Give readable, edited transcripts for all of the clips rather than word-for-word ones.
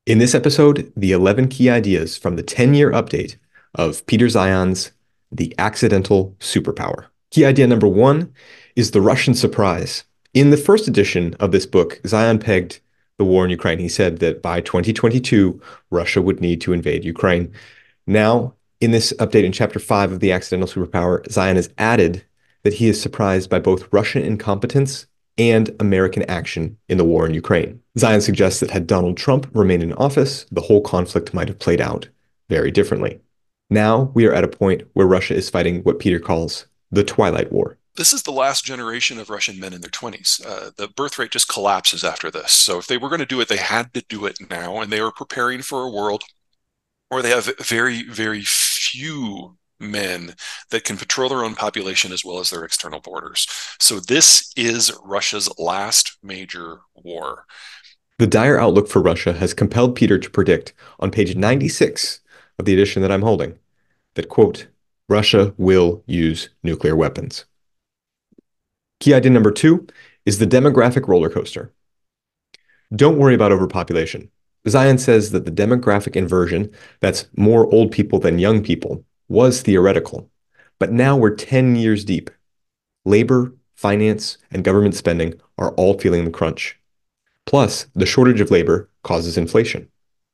In this episode, the 11 key ideas from the 10-year update of Peter Zeihan's The Accidental Superpower. Key idea number one is the Russian surprise. In the first edition of this book, Zeihan pegged the war in Ukraine. He said that by 2022, Russia would need to invade Ukraine. Now, in this update in chapter 5 of The Accidental Superpower, Zeihan has added that he is surprised by both Russian incompetence and American action in the war in Ukraine. Zeihan suggests that had Donald Trump remained in office, the whole conflict might have played out very differently. Now we are at a point where Russia is fighting what Peter calls the Twilight War. This is the last generation of Russian men in their 20s. The birth rate just collapses after this. So if they were going to do it, they had to do it now, and they were preparing for a world where they have very, very few men that can patrol their own population as well as their external borders. So this is Russia's last major war. The dire outlook for Russia has compelled Peter to predict on page 96 of the edition that I'm holding that, quote, Russia will use nuclear weapons. Key idea number two is the demographic roller coaster. Don't worry about overpopulation. Zeihan says that the demographic inversion, that's more old people than young people, was theoretical. But now we're 10 years deep. Labor, finance, and government spending are all feeling the crunch. Plus, the shortage of labor causes inflation.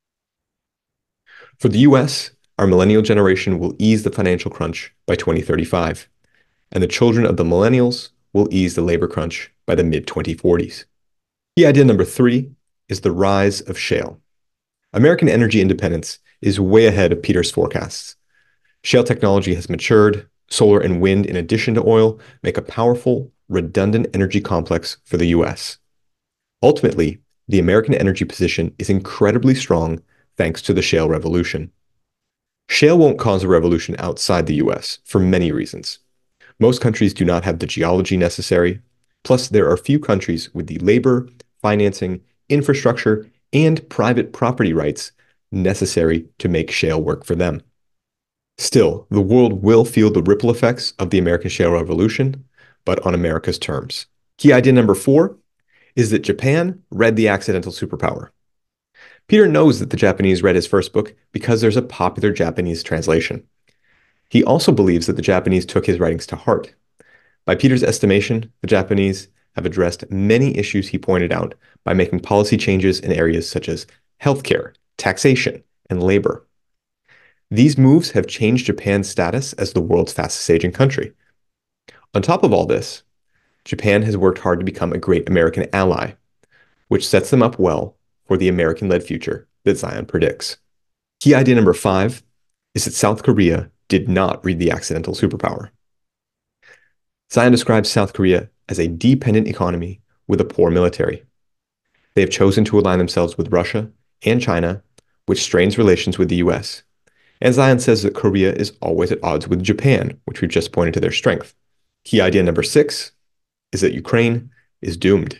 For the US, our millennial generation will ease the financial crunch by 2035, and the children of the millennials will ease the labor crunch by the mid-2040s. Key idea number three is the rise of shale. American energy independence is way ahead of Peter's forecasts. Shale technology has matured. Solar and wind, in addition to oil, make a powerful, redundant energy complex for the US. Ultimately, the American energy position is incredibly strong thanks to the shale revolution. Shale won't cause a revolution outside the US for many reasons. Most countries do not have the geology necessary. Plus, there are few countries with the labor, financing, infrastructure, and private property rights necessary to make shale work for them. Still, the world will feel the ripple effects of the American shale revolution, but on America's terms. Key idea number four is that Japan read The Accidental Superpower. Peter knows that the Japanese read his first book because there's a popular Japanese translation. He also believes that the Japanese took his writings to heart. By Peter's estimation, the Japanese have addressed many issues he pointed out by making policy changes in areas such as healthcare, taxation, and labor. These moves have changed Japan's status as the world's fastest aging country. On top of all this, Japan has worked hard to become a great American ally, which sets them up well for the American-led future that Zeihan predicts. Key idea number five is that South Korea did not read The Accidental Superpower. Zeihan describes South Korea as a dependent economy with a poor military. They have chosen to align themselves with Russia and China, which strains relations with the US. And Zeihan says that Korea is always at odds with Japan, which we've just pointed to their strength. Key idea number six is that Ukraine is doomed.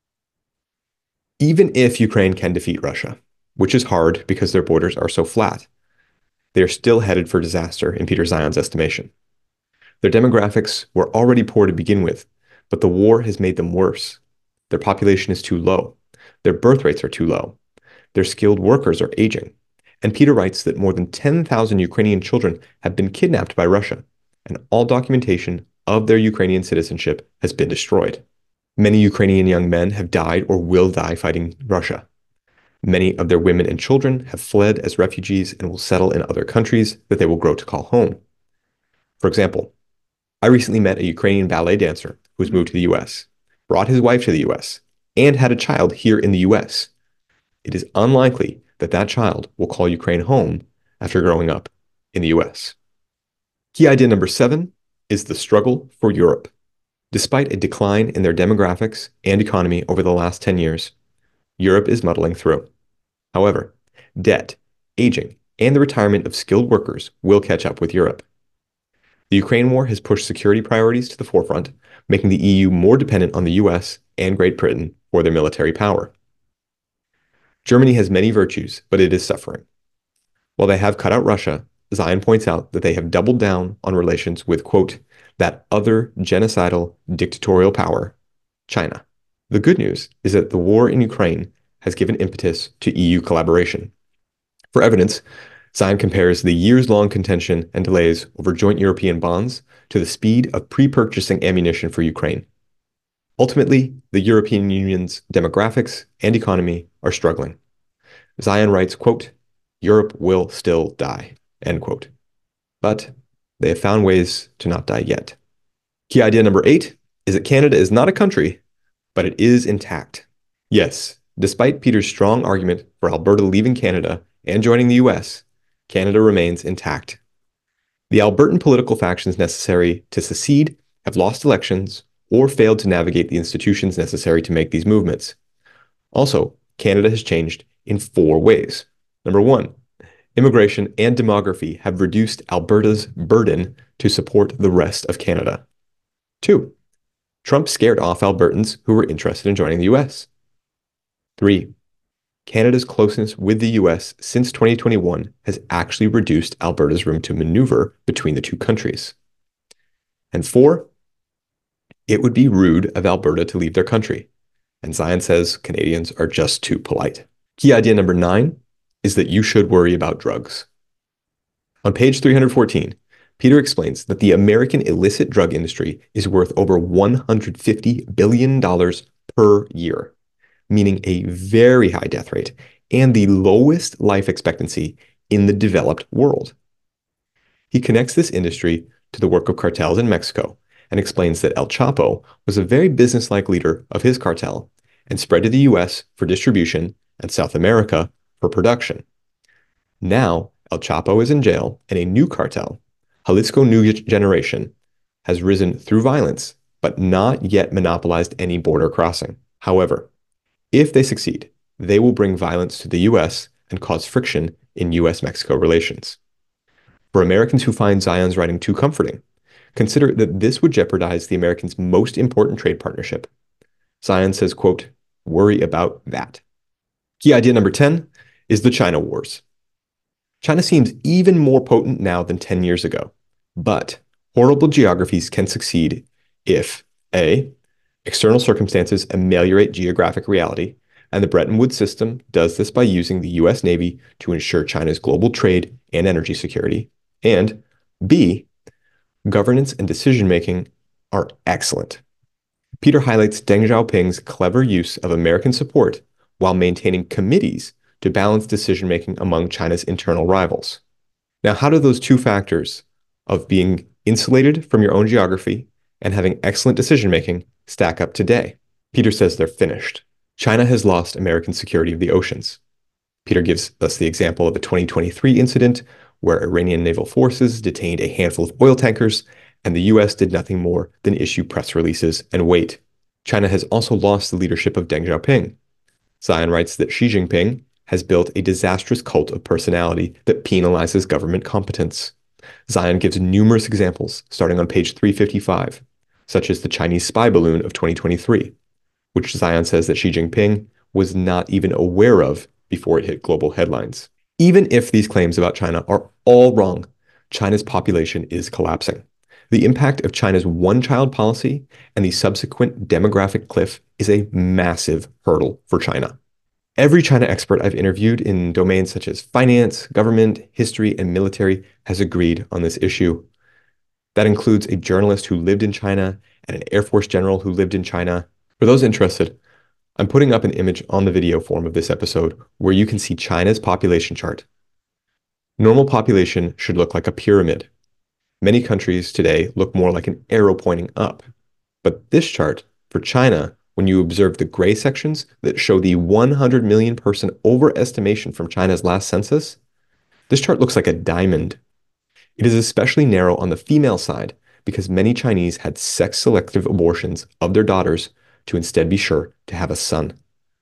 Even if Ukraine can defeat Russia, which is hard because their borders are so flat, they are still headed for disaster in Peter Zeihan's estimation. Their demographics were already poor to begin with, but the war has made them worse. Their population is too low. Their birth rates are too low. Their skilled workers are aging. And Peter writes that more than 10,000 Ukrainian children have been kidnapped by Russia, and all documentation of their Ukrainian citizenship has been destroyed. Many Ukrainian young men have died or will die fighting Russia. Many of their women and children have fled as refugees and will settle in other countries that they will grow to call home. For example, I recently met a Ukrainian ballet dancer who has moved to the US, brought his wife to the US, and had a child here in the US. It is unlikely that that child will call Ukraine home after growing up in the US. Key idea number seven is the struggle for Europe. Despite a decline in their demographics and economy over the last 10 years, Europe is muddling through. However, debt, aging, and the retirement of skilled workers will catch up with Europe. The Ukraine war has pushed security priorities to the forefront, making the EU more dependent on the US and Great Britain for their military power. Germany has many virtues, but it is suffering. While they have cut out Russia, Zeihan points out that they have doubled down on relations with, quote, that other genocidal dictatorial power, China. The good news is that the war in Ukraine has given impetus to EU collaboration. For evidence, Zion compares the years-long contention and delays over joint European bonds to the speed of pre-purchasing ammunition for Ukraine. Ultimately, the European Union's demographics and economy are struggling. Zion writes, quote, "Europe will still die," end quote. But they have found ways to not die yet. Key idea number 8 is that Canada is not a country, but it is intact. Yes, despite Peter's strong argument for Alberta leaving Canada and joining the US, Canada remains intact. The Albertan political factions necessary to secede have lost elections or failed to navigate the institutions necessary to make these movements. Also, Canada has changed in 4 ways. Number 1, immigration and demography have reduced Alberta's burden to support the rest of Canada. 2, Trump scared off Albertans who were interested in joining the US. 3, Canada's closeness with the US since 2021 has actually reduced Alberta's room to maneuver between the two countries. And 4, it would be rude of Alberta to leave their country. And Zion says Canadians are just too polite. Key idea number 9 is that you should worry about drugs. On page 314, Peter explains that the American illicit drug industry is worth over $150 billion per year, meaning a very high death rate and the lowest life expectancy in the developed world. He connects this industry to the work of cartels in Mexico and explains that El Chapo was a very businesslike leader of his cartel and spread to the US for distribution and South America for production. Now, El Chapo is in jail and a new cartel, Jalisco New Generation, has risen through violence, but not yet monopolized any border crossing. However, if they succeed, they will bring violence to the US and cause friction in US-Mexico relations. For Americans who find Zion's writing too comforting, consider that this would jeopardize the Americans' most important trade partnership. Zion says, quote, "Worry about that." Key idea number 10 is the China wars. China seems even more potent now than 10 years ago, but horrible geographies can succeed if A, external circumstances ameliorate geographic reality, and the Bretton Woods system does this by using the US Navy to ensure China's global trade and energy security, and B, governance and decision-making are excellent. Peter highlights Deng Xiaoping's clever use of American support while maintaining committees to balance decision-making among China's internal rivals. Now, how do those two factors of being insulated from your own geography and having excellent decision-making stack up today? Peter says they're finished. China has lost American security of the oceans. Peter gives us the example of a 2023 incident where Iranian naval forces detained a handful of oil tankers, and the US did nothing more than issue press releases and wait. China has also lost the leadership of Deng Xiaoping. Zion writes that Xi Jinping has built a disastrous cult of personality that penalizes government competence. Zion gives numerous examples, starting on page 355, such as the Chinese spy balloon of 2023, which Zion says that Xi Jinping was not even aware of before it hit global headlines. Even if these claims about China are all wrong, China's population is collapsing. The impact of China's one-child policy and the subsequent demographic cliff is a massive hurdle for China. Every China expert I've interviewed in domains such as finance, government, history, and military has agreed on this issue. That includes a journalist who lived in China and an Air Force general who lived in China. For those interested, I'm putting up an image on the video form of this episode where you can see China's population chart. Normal population should look like a pyramid. Many countries today look more like an arrow pointing up. But this chart, for China, when you observe the gray sections that show the 100 million person overestimation from China's last census, this chart looks like a diamond. It is especially narrow on the female side because many Chinese had sex-selective abortions of their daughters to instead be sure to have a son.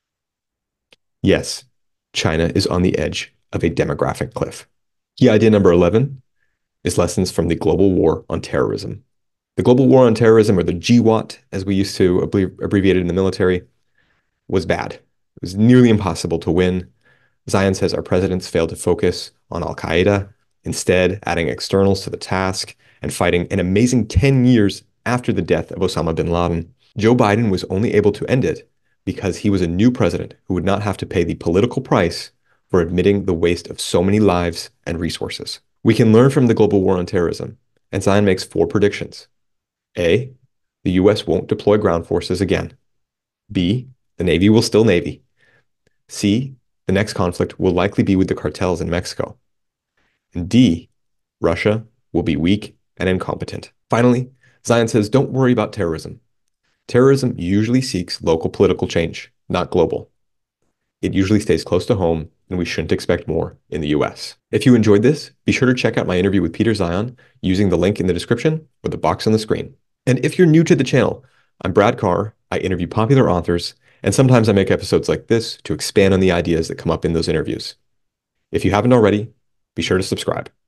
Yes, China is on the edge of a demographic cliff. Key idea number 11 is lessons from the global war on terrorism. The global war on terrorism, or the GWOT, as we used to abbreviate it in the military, was bad. It was nearly impossible to win. Zion says our presidents failed to focus on Al-Qaeda, instead adding externals to the task and fighting an amazing 10 years after the death of Osama bin Laden. Joe Biden was only able to end it because he was a new president who would not have to pay the political price for admitting the waste of so many lives and resources. We can learn from the global war on terrorism, and Zion makes 4 predictions. A, the US won't deploy ground forces again. B, the Navy will still Navy. C, the next conflict will likely be with the cartels in Mexico. And D, Russia will be weak and incompetent. Finally, Zion says don't worry about terrorism. Terrorism usually seeks local political change, not global. It usually stays close to home, and we shouldn't expect more in the US. If you enjoyed this, be sure to check out my interview with Peter Zeihan using the link in the description or the box on the screen. And if you're new to the channel, I'm Brad Carr. I interview popular authors, and sometimes I make episodes like this to expand on the ideas that come up in those interviews. If you haven't already, be sure to subscribe.